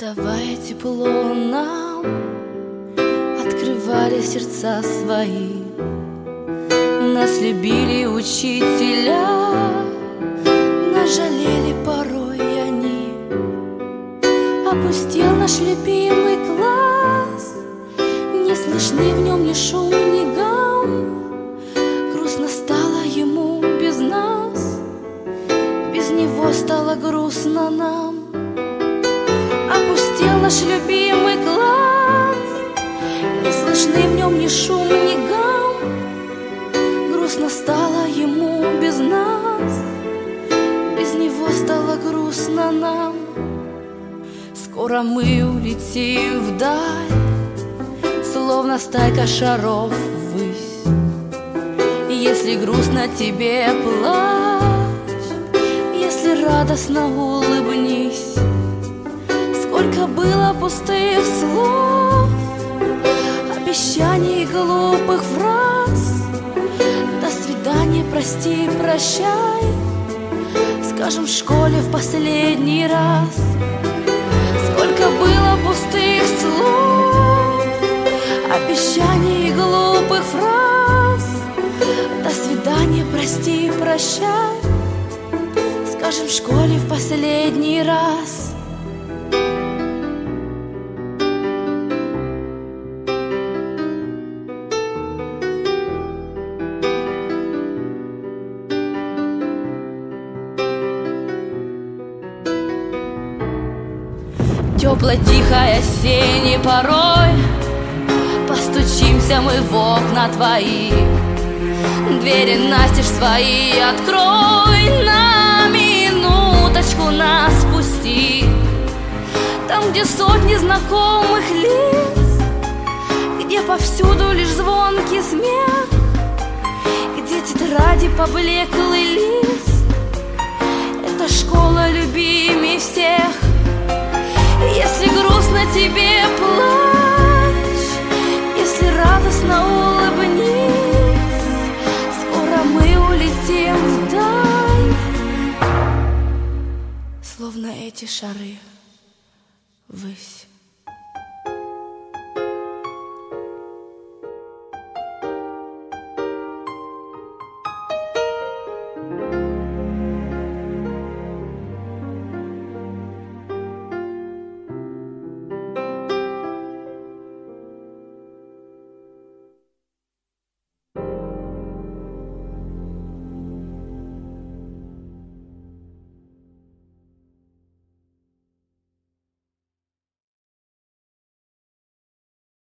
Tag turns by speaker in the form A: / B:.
A: Отдавая тепло нам, открывали сердца свои. Нас любили учителя, нас жалели порой они. Опустел наш любимый класс, не слышны в нем ни шум, ни гам. Грустно стало ему без нас, без него стало грустно нам. Опустел наш любимый класс, не слышны в нем ни шум, ни гам. Грустно стало ему без нас, без него стало грустно нам. Скоро мы улетим вдаль, словно стайка шаров ввысь. И если грустно тебе, плачь, если радостно, улыбнись. Сколько было пустых слов, обещаний и глупых фраз. До свидания, прости, прощай, скажем в школе в последний раз. Сколько было пустых слов, обещаний и глупых фраз. До свидания, прости, прощай, скажем в школе в последний раз. Теплой, тихой осенней порой постучимся мы в окна твои. Двери настежь свои открой, на минуточку нас пусти. Там, где сотни знакомых лиц, где повсюду лишь звонкий смех, где тетради поблеклый лист. Это школа любимей всех. Если грустно тебе, плачь, если радостно, улыбнись. Скоро мы улетим вдаль, словно эти шары ввысь.